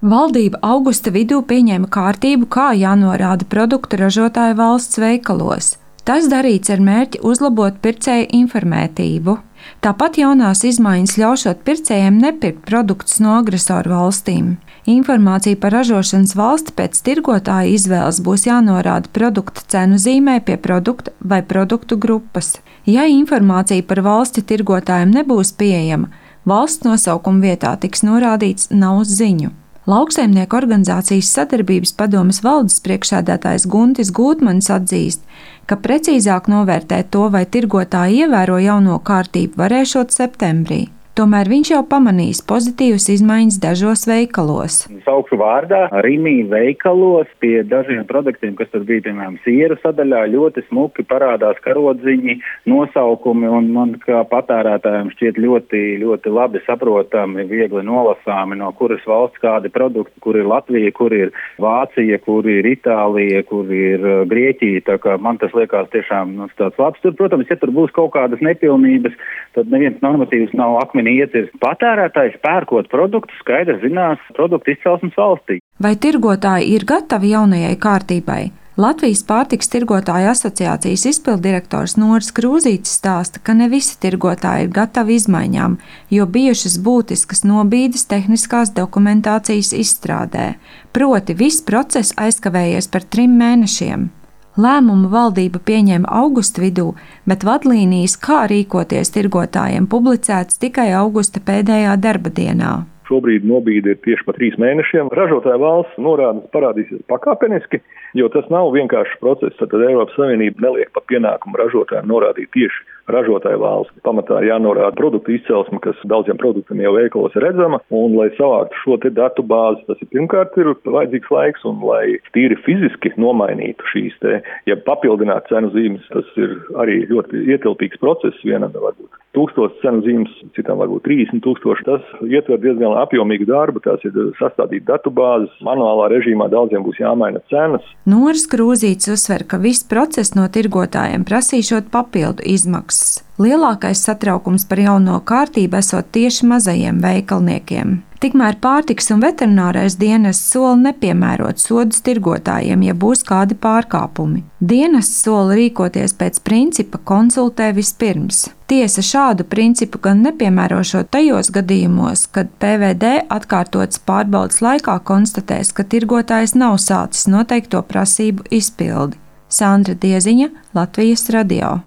Valdība augusta vidū pieņēma kārtību, kā jānorāda produktu ražotāju valsts veikalos. Tas darīts ar mērķi uzlabot pircēju informētību. Tāpat jaunās izmaiņas ļaušot pircējiem nepirkt produktus no agresoru valstīm. Informācija par ražošanas valsti pēc tirgotāja izvēles būs jānorāda produkta cenu zīmē pie produkta vai produktu grupas. Ja informācija par valsti tirgotājiem nebūs pieejama, valsts nosaukuma vietā tiks norādīts nav ziņu. Lauksaimnieku organizācijas sadarbības padomes valdes priekšsēdētājs Guntis Gūtmanis atzīst, ka precīzāk novērtēt to, vai tirgotāji ievēro jauno kārtību, varēšot septembrī. Tomēr viņš jau pamanīs pozitīvas izmaiņas dažos veikalos. Saukšu vārdā Rimi veikalos pie dažiem produktiem, kas tur bija, piemēram, sieru sadaļā, ļoti smuki parādās karodziņi, nosaukumi, un man kā patērētājiem šķiet ļoti labi saprotami, viegli nolasāmi, no kuras valsts kādi produkti, kur ir Latvija, kur ir Vācija, kur ir Itālija, kur ir Grieķija, tā kā man tas liekas tiešām tāds labs. Tur, protams, ja tur būs kaut kādas nepilnības, tad neviens normatīvs nav akmenī iecirst. Patērētājs pērkot produktu skaidri zinās produktu izcelsmes valstī. Vai tirgotāji ir gatavi jaunajai kārtībai? Latvijas pārtikas tirgotāju asociācijas izpilddirektors Noris Krūzītis stāsta, ka ne visi tirgotāji ir gatavi izmaiņām, jo bijušas būtiskas nobīdes tehniskās dokumentācijas izstrādē. Proti, viss process aizkavējies par 3 mēnešiem. Lēmumu valdība pieņēma augusta vidū, bet vadlīnijas, kā rīkoties tirgotājiem, publicētas tikai augusta pēdējā darba dienā. Šobrīd nobīde ir tieši pa 3 mēnešiem. Ražotāja valsts norādes parādīsies pakāpeniski, jo tas nav vienkāršs process. Tad Eiropas Savienība neliek pa pienākumu ražotājiem norādīt tieši ražotāja valsts. Pamatā jānorāda produktu izcelsme, kas daudziem produktiem jau veikalos ir redzama, un lai savāktu šo te datu bāzi, tas ir pirmkārt ir vajadzīgs laiks, un lai tīri fiziski nomainītu šīs te, ja papildināt cenu zīmes, tas ir arī ļoti ietilpīgs process, vienam varbūt 1000 cenu zīmes, citam varbūt 30,000. Tas ietver diezgan apjomīgu darbu, tās ir sastādīt datu bāzes, manuālā režīmā daudziem būs jāmaina cenas. Noris Krūzītis uzsver, ka viss process no tirgotājiem prasīšot papildu izmaksas. Lielākais satraukums par jauno kārtību esot tieši mazajiem veikalniekiem. Tikmēr pārtikas un veterinārais dienests sola nepiemērot sodus tirgotājiem, ja būs kādi pārkāpumi. Dienests sola rīkoties pēc principa konsultē vispirms. Tiesa šādu principu gan nepiemērošot tajos gadījumos, kad PVD atkārtotas pārbaudes laikā konstatēs, ka tirgotājs nav sācis noteikto prasību izpildi. Sandra Dieziņa, Latvijas radio.